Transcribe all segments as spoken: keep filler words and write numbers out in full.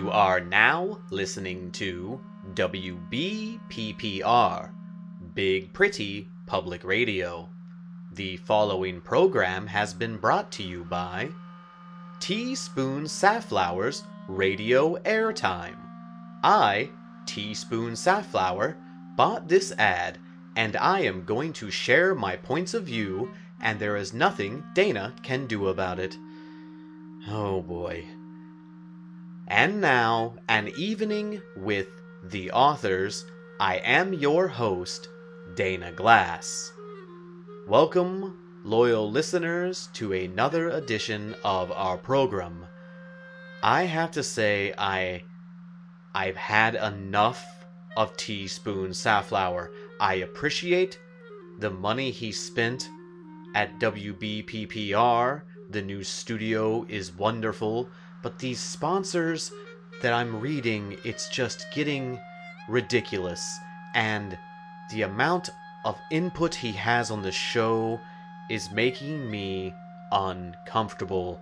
You are now listening to W B P P R, Big Pretty Public Radio. The following program has been brought to you by Teaspoon Safflower's Radio Airtime. I, Teaspoon Safflower, bought this ad, and I am going to share my points of view, and there is nothing Dana can do about it. Oh boy. And now, an evening with the authors. I am your host, Dana Glass. Welcome, loyal listeners, to another edition of our program. I have to say, I, I've had enough of Teaspoon Safflower. I appreciate the money he spent at W B P P R. The new studio is wonderful. But these sponsors that I'm reading, it's just getting ridiculous. And the amount of input he has on the show is making me uncomfortable.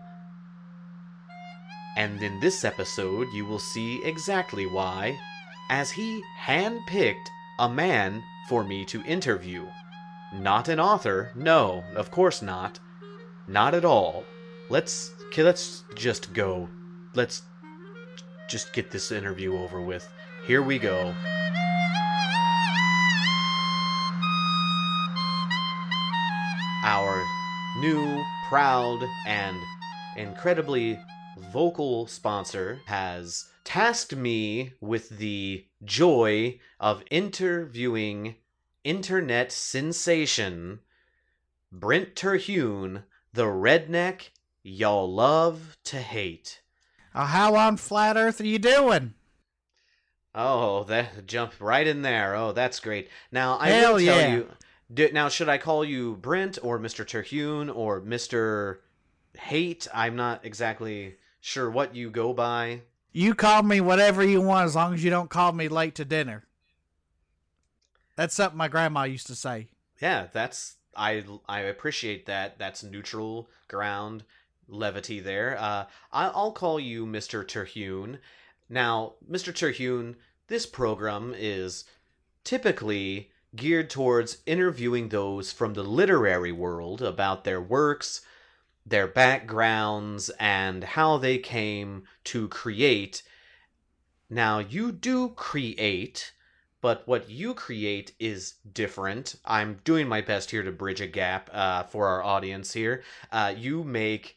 And in this episode, you will see exactly why, as he handpicked a man for me to interview. Not an author, no, of course not. Not at all. Let's okay, let's just go. Let's just get this interview over with. Here we go. Our new, proud, and incredibly vocal sponsor has tasked me with the joy of interviewing internet sensation Brent Terhune, the redneck y'all love to hate. Oh, how on flat earth are you doing? Oh, that jump right in there. Oh, that's great. Now, I Hell will tell yeah. you... Do, now, should I call you Brent or Mister Terhune or Mister Hate? I'm not exactly sure what you go by. You call me whatever you want as long as you don't call me late to dinner. That's something my grandma used to say. Yeah, that's... I, I appreciate that. That's neutral ground. Levity there. Uh, I'll call you Mister Terhune. Now, Mister Terhune, this program is typically geared towards interviewing those from the literary world about their works, their backgrounds, and how they came to create. Now, you do create, but what you create is different. I'm doing my best here to bridge a gap uh, for our audience here. Uh, you make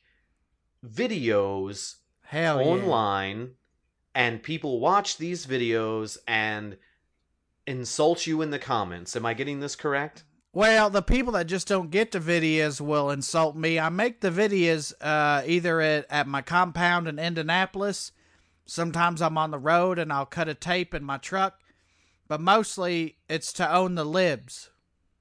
videos Hell online, yeah. and people watch these videos and insult you in the comments. Am I getting this correct? Well, the people that just don't get the videos will insult me. I make the videos uh, either at, at my compound in Indianapolis. Sometimes I'm on the road and I'll cut a tape in my truck. But mostly it's to own the libs.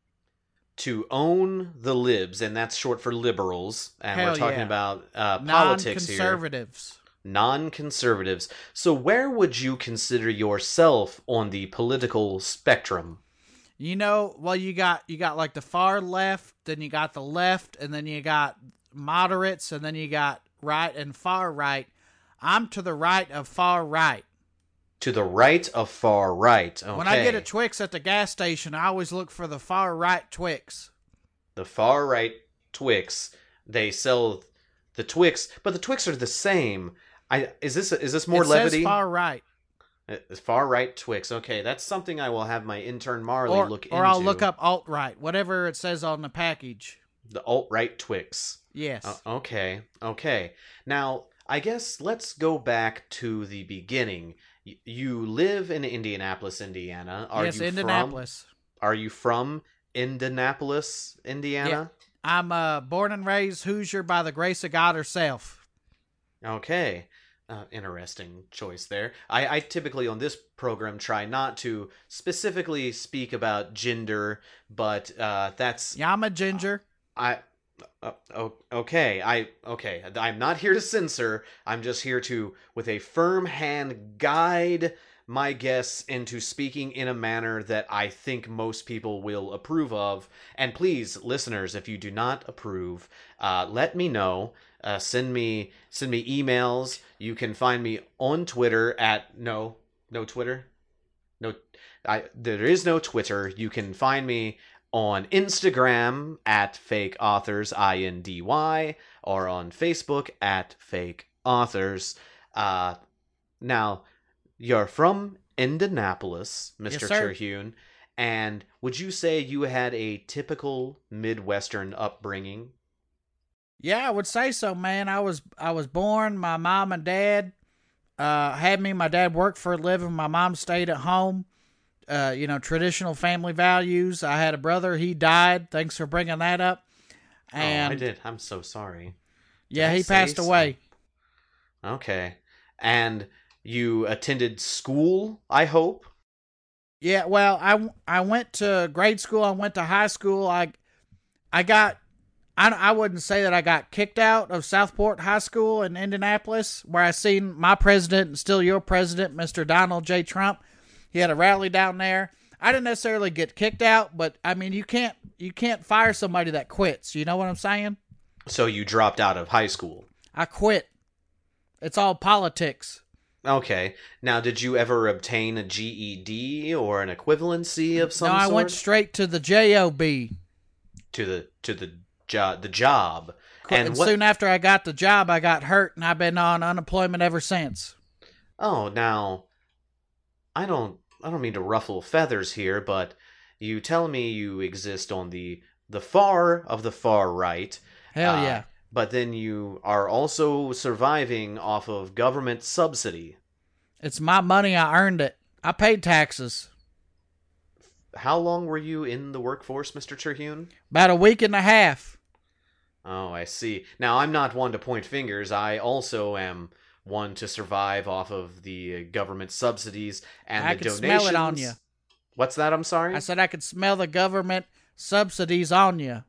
To own the libs, and that's short for liberals, and Hell we're talking yeah. about uh, politics here. Non-conservatives. Non-conservatives. So where would you consider yourself on the political spectrum? You know, well, you got you got like the far left, then you got the left, and then you got moderates, and then you got right and far right. I'm to the right of far right. To the right of far right. Okay. When I get a Twix at the gas station, I always look for the far right Twix. The far right Twix. They sell the Twix, but the Twix are the same. I is this is this more it levity? Says far right. Uh, Far right Twix. Okay, that's something I will have my intern Marley Or, look into. or I'll look up alt right, whatever it says on the package. The alt right Twix. Yes. Uh, okay. Okay. Now, I guess let's go back to the beginning. Y- you live in Indianapolis, Indiana. Are yes, you Indianapolis. From, are you from Indianapolis, Indiana? Yeah. I'm uh, born and raised Hoosier by the grace of God herself. Okay. Uh, interesting choice there. I, I typically on this program try not to specifically speak about gender, but uh, that's... Yeah, I'm a ginger. I... Uh, oh, okay, I okay. I'm not here to censor. I'm just here to, with a firm hand, guide my guests into speaking in a manner that I think most people will approve of. And please, listeners, if you do not approve, uh, let me know. Uh, send me send me emails. You can find me on Twitter at no no Twitter no I there is no Twitter. You can find me on Instagram at fake authors indy or on Facebook at fake authors. Uh, now you're from Indianapolis, Mister Yes, sir. Terhune, and would you say you had a typical Midwestern upbringing? Yeah, I would say so, man. I was I was born. My mom and dad uh, had me. My dad worked for a living. My mom stayed at home. Uh, you know, traditional family values. I had a brother. He died. Thanks for bringing that up. And oh, I did. I'm so sorry. Did yeah, I he say passed so? away. Okay. And you attended school, I hope? Yeah, well, I, I went to grade school. I went to high school. I I got I, I wouldn't say that I got kicked out of Southport High School in Indianapolis, where I seen my president and still your president, Mister Donald J. Trump. He had a rally down there. I didn't necessarily get kicked out, but I mean, you can't you can't fire somebody that quits. You know what I'm saying? So you dropped out of high school. I quit. It's all politics. Okay. Now, did you ever obtain a G E D or an equivalency of some no, I sort? went straight to the job. to the to the job the job. And, And what soon after I got the job, I got hurt, and I've been on unemployment ever since. Oh, now I don't I don't mean to ruffle feathers here, but you tell me you exist on the the far of the far right. Hell uh, yeah. But then you are also surviving off of government subsidy. It's my money. I earned it. I paid taxes. How long were you in the workforce, Mister Terhune? About a week and a half. Oh, I see. Now, I'm not one to point fingers. I also am one to survive off of the government subsidies and I the could donations. smell it on you. What's that? I'm sorry? I said I could smell the government subsidies on you.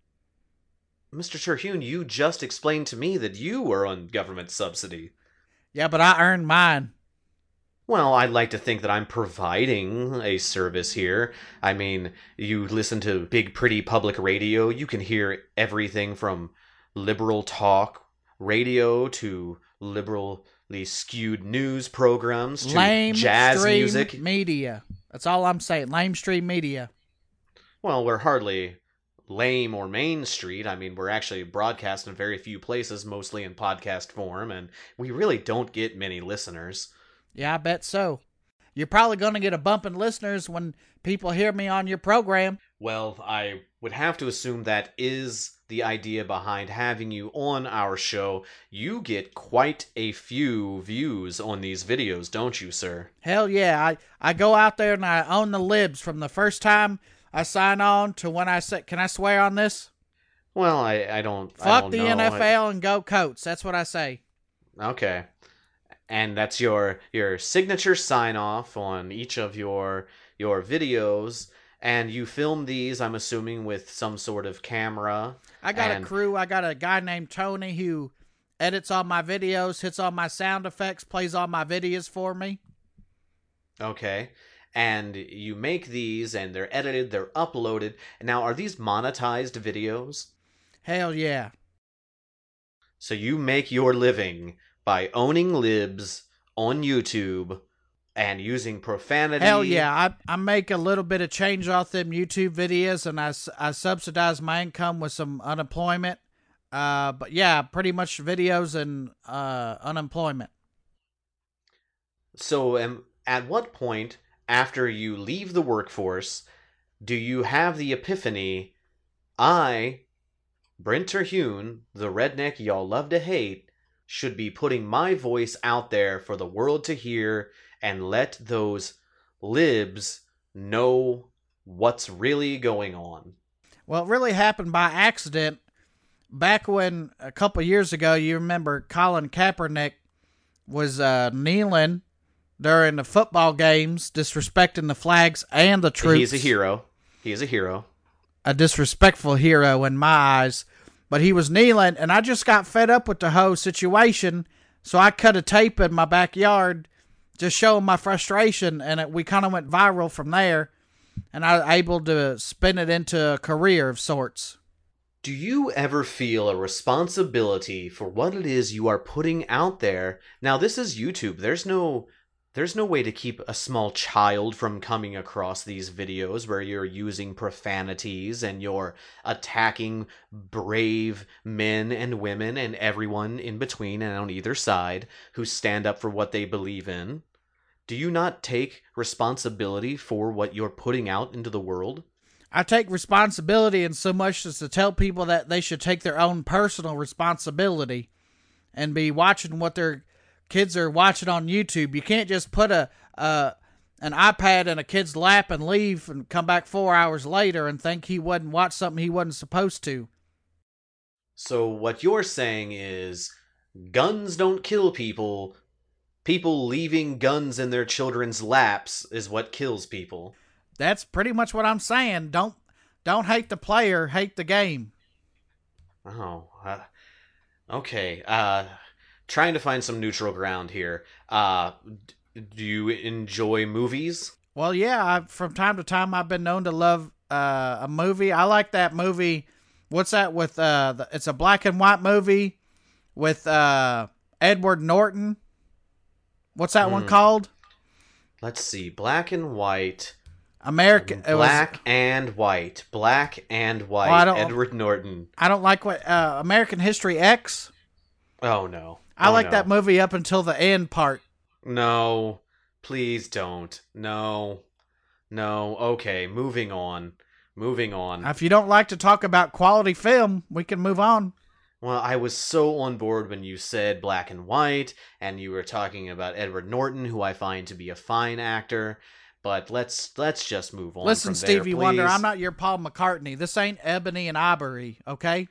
Mister Terhune, you just explained to me that you were on government subsidy. Yeah, but I earned mine. Well, I'd like to think that I'm providing a service here. I mean, you listen to Big Pretty Public Radio, you can hear everything from liberal talk radio to liberally skewed news programs to Lame jazz stream music. media. That's all I'm saying. Lame stream media. Well, we're hardly lame or Main Street. I mean, we're actually broadcast in very few places, mostly in podcast form, and we really don't get many listeners. Yeah, I bet so. You're probably going to get a bump in listeners when people hear me on your program. Well, I would have to assume that is the idea behind having you on our show. You get quite a few views on these videos, don't you, sir? Hell yeah. I, I go out there and I own the libs from the first time I sign on to when I say, can I swear on this? Well, I, I don't I Fuck don't the know. N F L and go Coats. That's what I say. Okay. And that's your your signature sign off on each of your your videos, and you film these, I'm assuming, with some sort of camera. I got and, a crew. I got a guy named Tony who edits all my videos, hits all my sound effects, plays all my videos for me. Okay. And you make these, and they're edited, they're uploaded. Now, are these monetized videos? Hell yeah. So you make your living by owning libs on YouTube and using profanity. Hell yeah. I, I make a little bit of change off them YouTube videos, and I, I subsidize my income with some unemployment. Uh, but yeah, pretty much videos and uh, unemployment. So um, at what point, after you leave the workforce, do you have the epiphany, I, Brent Terhune, the redneck y'all love to hate, should be putting my voice out there for the world to hear and let those libs know what's really going on? Well, it really happened by accident. Back when, a couple years ago, you remember Colin Kaepernick was uh, kneeling during the football games, disrespecting the flags and the troops. He's a hero. He is a hero. A disrespectful hero in my eyes. But he was kneeling, and I just got fed up with the whole situation, so I cut a tape in my backyard just showing my frustration, and it, we kind of went viral from there, and I was able to spin it into a career of sorts. Do you ever feel a responsibility for what it is you are putting out there? Now, this is YouTube. There's no there's no way to keep a small child from coming across these videos where you're using profanities and you're attacking brave men and women and everyone in between and on either side who stand up for what they believe in. Do you not take responsibility for what you're putting out into the world? I take responsibility in so much as to tell people that they should take their own personal responsibility and be watching what their kids are watching on YouTube. You can't just put a, a an iPad in a kid's lap and leave and come back four hours later and think he wouldn't watch something he wasn't supposed to. So what you're saying is guns don't kill people. People leaving guns in their children's laps is what kills people. That's pretty much what I'm saying. Don't don't hate the player, hate the game. Oh, uh, okay. Uh, trying to find some neutral ground here. Uh, d- do you enjoy movies? Well, yeah, I, from time to time I've been known to love uh, a movie. I like that movie. What's that with, uh, the, it's a black and white movie with uh, Edward Norton. What's that mm. one called? Let's see. Black and white. American. Black was, and white. Black and white. Well, Edward Norton. I don't like what, uh, American History X. Oh, no. I oh, like no. that movie up until the end part. No. Please don't. No. No. Okay, moving on. Moving on. If you don't like to talk about quality film, we can move on. Well, I was so on board when you said black and white, and you were talking about Edward Norton, who I find to be a fine actor. But let's let's just move on. Listen, from Stevie there, Wonder, I'm not your Paul McCartney. This ain't Ebony and Ivory, okay?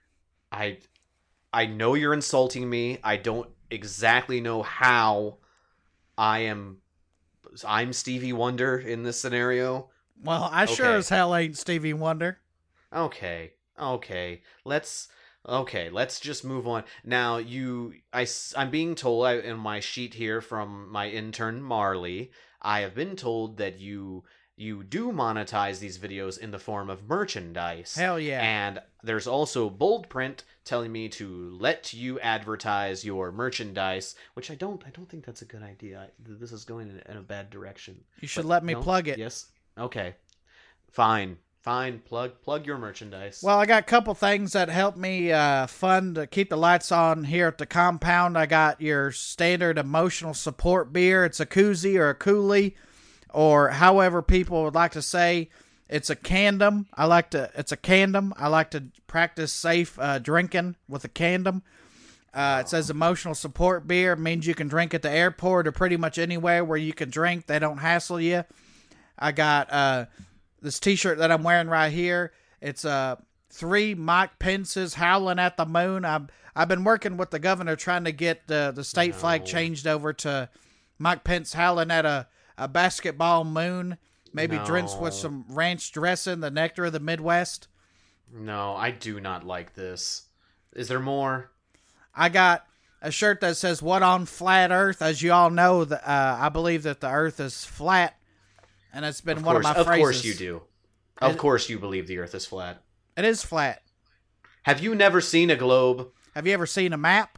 I I know you're insulting me. I don't exactly know how I am. I'm Stevie Wonder in this scenario. Well, I okay. sure as hell ain't Stevie Wonder. Okay, okay. Let's okay. Let's just move on. Now, you, I, I'm being told I, in my sheet here from my intern Marley, I have been told that you you do monetize these videos in the form of merchandise. Hell yeah. And there's also bold print telling me to let you advertise your merchandise, which I don't I don't think that's a good idea. This is going in, in a bad direction. You should but, let me no? plug it. Yes. Okay. Fine. Fine. Plug plug your merchandise. Well, I got a couple things that help me uh, fund to keep the lights on here at the compound. I got your standard emotional support beer. It's a koozie or a coolie, or however people would like to say. It's a candom. I like to. It's a candom. I like to practice safe uh, drinking with a candom. Uh, it says emotional support beer. It means you can drink at the airport or pretty much anywhere where you can drink. They don't hassle you. I got uh, this T-shirt that I'm wearing right here. It's uh, three Mike Pence's Howling at the Moon. I've I've been working with the governor trying to get the the state no. flag changed over to Mike Pence howling at a, a basketball moon. Maybe no. drenched with some ranch dressing, the nectar of the Midwest. No, I do not like this. Is there more? I got a shirt that says, "What on flat Earth?" As you all know, the, uh, I believe that the Earth is flat, and it's been of one course, of my of phrases. Of course you do. Of it, course you believe the Earth is flat. It is flat. Have you never seen a globe? Have you ever seen a map?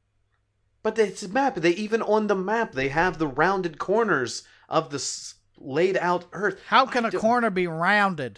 But it's a map. They even on the map they have the rounded corners of the s- laid out Earth. How can I a corner be rounded?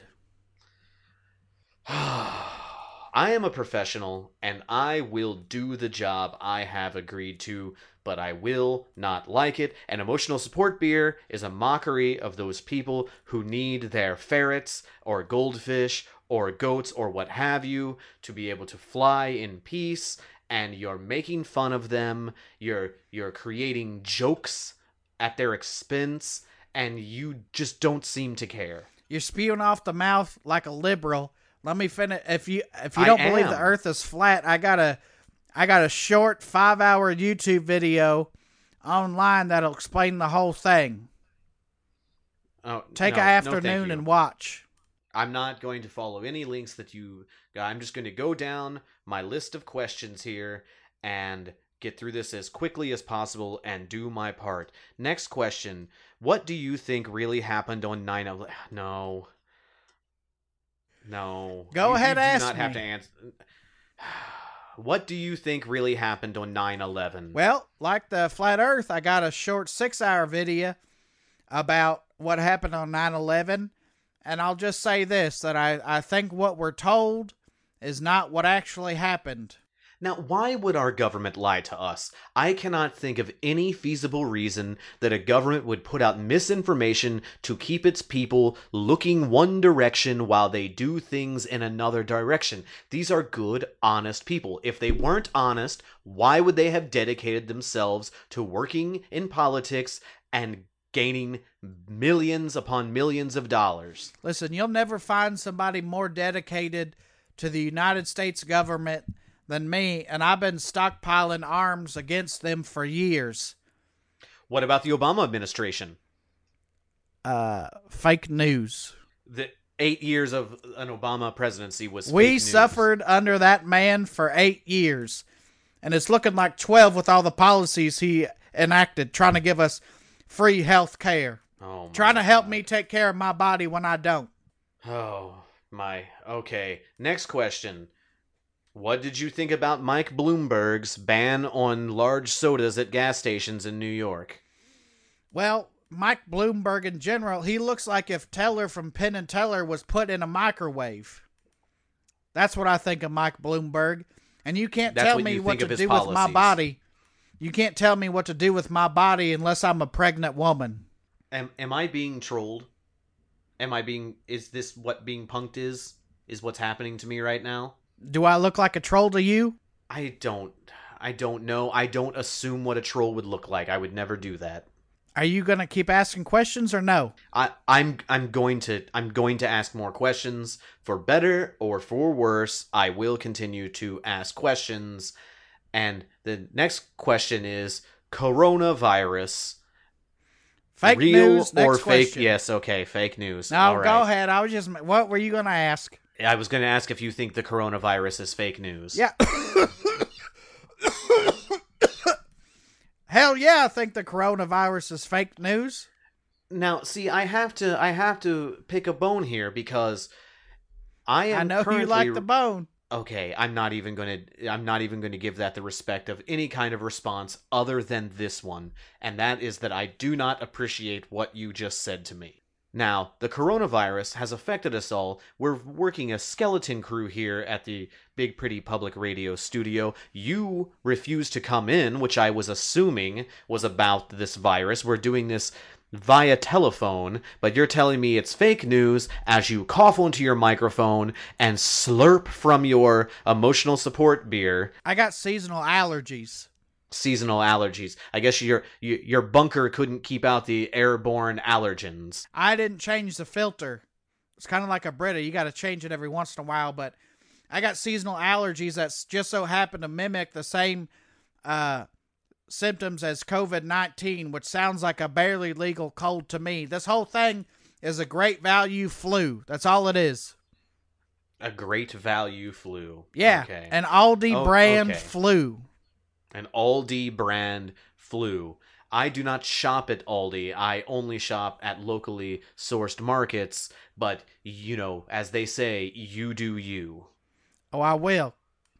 I am a professional, and I will do the job I have agreed to, but I will not like it. An emotional support beer is a mockery of those people who need their ferrets, or goldfish, or goats, or what have you, to be able to fly in peace, and you're making fun of them, you're, you're creating jokes at their expense, and you just don't seem to care. You're spewing off the mouth like a liberal. Let me finish. If you if you don't I believe am. the Earth is flat, I got a I got a short five hour YouTube video online that'll explain the whole thing. Oh, Take no, an afternoon no, and watch. I'm not going to follow any links that you. I'm just going to go down my list of questions here and get through this as quickly as possible and do my part. Next question: what do you think really happened on nine eleven? No. No. Go you, ahead, you do ask not have me. to answer. What do you think really happened on nine eleven? Well, like the Flat Earth, I got a short six-hour video about what happened on nine eleven, and I'll just say this, that I, I think what we're told is not what actually happened. Now, why would our government lie to us? I cannot think of any feasible reason that a government would put out misinformation to keep its people looking one direction while they do things in another direction. These are good, honest people. If they weren't honest, why would they have dedicated themselves to working in politics and gaining millions upon millions of dollars? Listen, you'll never find somebody more dedicated to the United States government than me, and I've been stockpiling arms against them for years. What about the Obama administration? Uh, fake news. The eight years of an Obama presidency was fake We news. suffered under that man for eight years, and it's looking like twelve with all the policies he enacted, trying to give us free health care. Oh, my trying to help God. me take care of my body when I don't. Oh, my. Okay. Next question. What did you think about Mike Bloomberg's ban on large sodas at gas stations in New York? Well, Mike Bloomberg in general, he looks like if Teller from Penn and Teller was put in a microwave. That's what I think of Mike Bloomberg. And you can't That's tell what me you what think to of his do with my policies. body. You can't tell me what to do with my body unless I'm a pregnant woman. Am am I being trolled? Am I being... Is this what being punked is? Is what's happening to me right now? Do I look like a troll to you? I don't... I don't know. I don't assume what a troll would look like. I would never do that. Are you going to keep asking questions or no? I, I'm I'm going to I'm going to ask more questions. For better or for worse, I will continue to ask questions. And the next question is coronavirus. Fake real news, next or fake? question. Yes, okay, fake news. No, All go right. ahead. I was just, what were you going to ask? I was going to ask if you think the coronavirus is fake news. Yeah. Hell yeah, I think the coronavirus is fake news. Now, see, I have to I have to pick a bone here because I am I know currently you like the bone. Okay, I'm not even going to I'm not even going to give that the respect of any kind of response other than this one, and that is that I do not appreciate what you just said to me. Now, the coronavirus has affected us all. We're working a skeleton crew here at the Big Pretty Public Radio studio. You refused to come in, which I was assuming was about this virus. We're doing this via telephone, but you're telling me it's fake news as you cough into your microphone and slurp from your emotional support beer. I got seasonal allergies. Seasonal allergies. I guess your your your bunker couldn't keep out the airborne allergens. I didn't change the filter. It's kind of like a Brita. You got to change it every once in a while, but I got seasonal allergies that just so happen to mimic the same uh, symptoms as COVID nineteen, which sounds like a barely legal cold to me. This whole thing is a great value flu. That's all it is. A great value flu. Yeah, Okay. an Aldi Oh, brand okay. flu. An Aldi brand flu. I do not shop at Aldi. I only shop at locally sourced markets. But, you know, as they say, you do you. Oh, I will.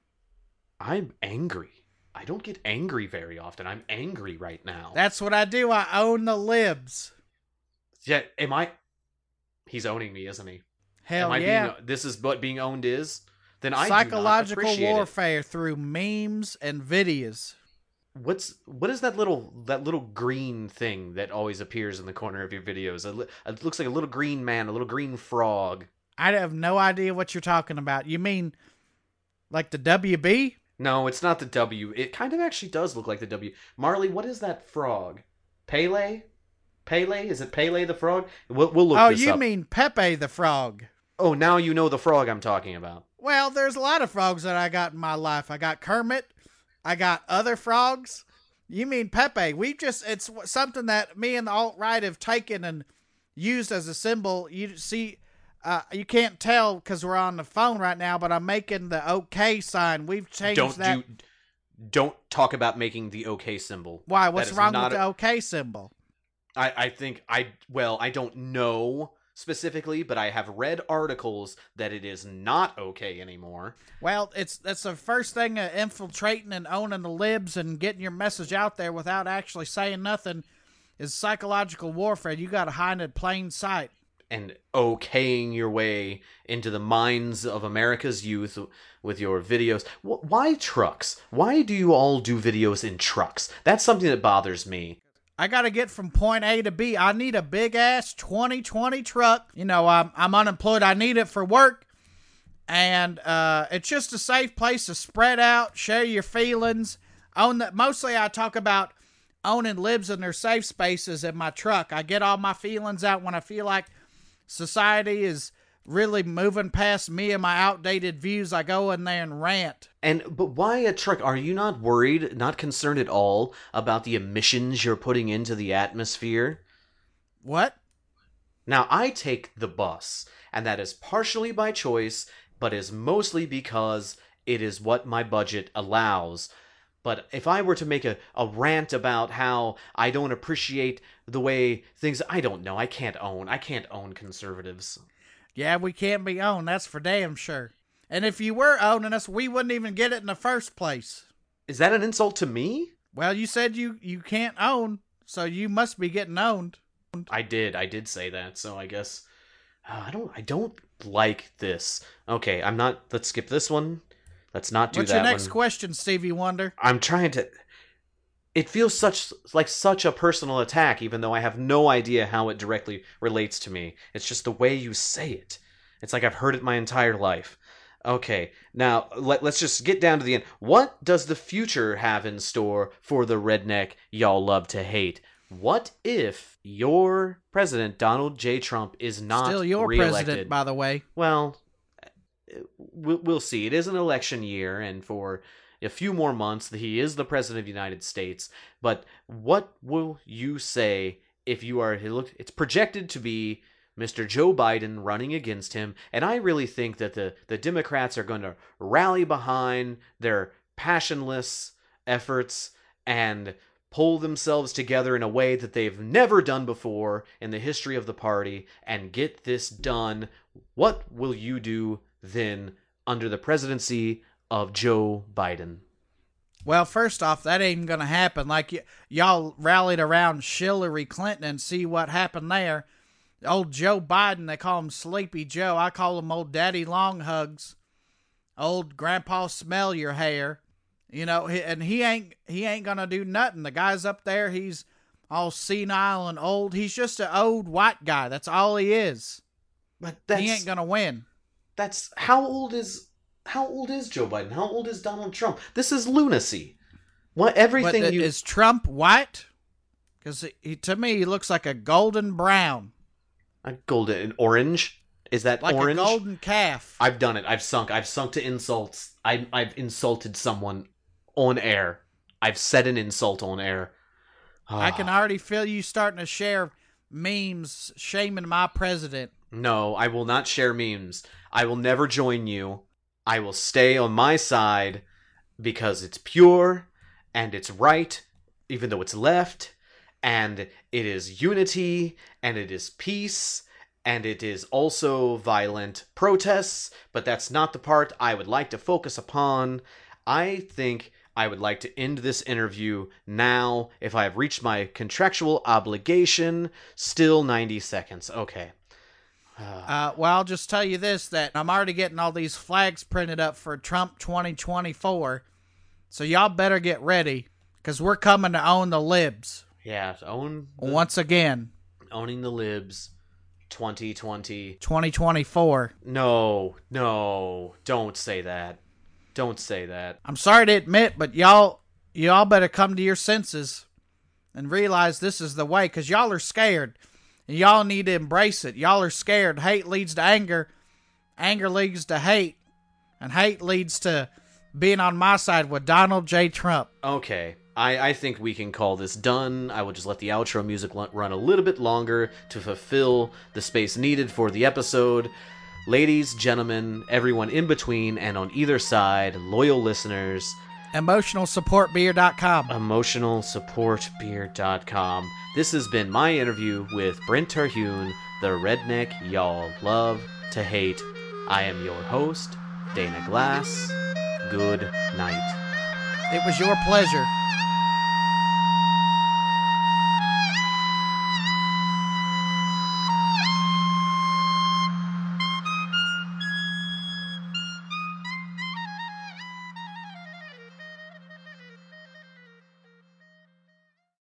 I'm angry. I don't get angry very often. I'm angry right now. That's what I do. I own the libs. Yeah, am I... He's owning me, isn't he? Hell am I yeah. Being, this is what being owned is? Then I Psychological do not appreciate it. warfare through memes and videos. What's what is that little that little green thing that always appears in the corner of your videos? It, li- it looks like a little green man, a little green frog. I have no idea what you're talking about. You mean like the W B? No, it's not the W. It kind of actually does look like the W. Marley, what is that frog? Pele? Pele? Is it Pele the frog? We'll, we'll look Oh, this you up. mean Pepe the frog. Oh, now you know the frog I'm talking about. Well, there's a lot of frogs that I got in my life. I got Kermit. I got other frogs. You mean Pepe. We just, it's something that me and the alt-right have taken and used as a symbol. You see, uh, you can't tell because we're on the phone right now, but I'm making the OK sign. We've changed Don't that. do, don't talk about making the OK symbol. Why? That What's is wrong not with a- the OK symbol? I, I think I well I don't know specifically, but I have read articles that it is not okay anymore. Well, it's that's the first thing, uh, infiltrating and owning the libs and getting your message out there without actually saying nothing is psychological warfare. You got to hide in plain sight. And okaying your way into the minds of America's youth with your videos. Why trucks? Why do you all do videos in trucks? That's something that bothers me. I got to get from point A to B. I need a big-ass twenty twenty truck. You know, I'm, I'm unemployed. I need it for work. And uh, it's just a safe place to spread out, share your feelings. Own that. Mostly I talk about owning libs in their safe spaces in my truck. I get all my feelings out when I feel like society is really moving past me and my outdated views. I go in there and rant. And but why a truck? Are you not worried, not concerned at all about the emissions you're putting into the atmosphere? What? Now, I take the bus, and that is partially by choice, but is mostly because it is what my budget allows. But if I were to make a, a rant about how I don't appreciate the way things... I don't know. I can't own. I can't own conservatives. Yeah, we can't be owned. That's for damn sure. And if you were owning us, we wouldn't even get it in the first place. Is that an insult to me? Well, you said you, you can't own, so you must be getting owned. I did. I did say that, so I guess... Uh, I don't I don't like this. Okay, I'm not... Let's skip this one. Let's not do What's that one. What's your next question, Stevie Wonder? I'm trying to... It feels such like such a personal attack, even though I have no idea how it directly relates to me. It's just the way you say it. It's like I've heard it my entire life. Okay, now let, let's just get down to the end. What does the future have in store for the redneck y'all love to hate? What if your president, Donald J. Trump, is not Still your reelected? president, by the way. Well... We'll see. It is an election year, and for a few more months, he is the president of the United States. But what will you say if you are... Look, it's projected to be Mister Joe Biden running against him, and I really think that the, the Democrats are going to rally behind their passionless efforts and pull themselves together in a way that they've never done before in the history of the party and get this done. What will you do then under the presidency of Joe Biden? Well, first off, that ain't going to happen. Like, y- y'all rallied around Hillary Clinton and see what happened there. Old Joe Biden, they call him Sleepy Joe. I call him Old Daddy Long Hugs. Old Grandpa Smell Your Hair. You know, and he ain't he ain't going to do nothing. The guy's up there, he's all senile and old. He's just an old white guy. That's all he is. But that's... He ain't going to win. That's how old is how old is Joe Biden? How old is Donald Trump? This is lunacy. What everything but you is Trump white? Because he, to me, he looks like a golden brown, a golden an orange. Is that like orange? a golden calf. I've done it. I've sunk. I've sunk to insults. I I've insulted someone on air. I've said an insult on air. I can already feel you starting to share memes shaming my president. No, I will not share memes. I will never join you. I will stay on my side because it's pure and it's right, even though it's left, and it is unity and it is peace and it is also violent protests, but that's not the part I would like to focus upon. I think I would like to end this interview now if I have reached my contractual obligation. Still ninety seconds. Okay. Uh, well, I'll just tell you this, that I'm already getting all these flags printed up for Trump twenty twenty-four. So y'all better get ready, because we're coming to own the libs. Yeah, own... The, once again. Owning the libs twenty twenty. twenty twenty-four. No, no, don't say that. Don't say that. I'm sorry to admit, but y'all, y'all better come to your senses and realize this is the way, because y'all are scared. And y'all need to embrace it. Y'all are scared. Hate leads to anger. Anger leads to hate. And hate leads to being on my side with Donald J. Trump. Okay. I, I think we can call this done. I will just let the outro music run a little bit longer to fulfill the space needed for the episode. Ladies, gentlemen, everyone in between and on either side, loyal listeners, emotional support beer dot com. emotional support beer dot com. This has been my interview with Brent Terhune, the redneck y'all love to hate. I am your host, Dana Glass. Good night. It was your pleasure.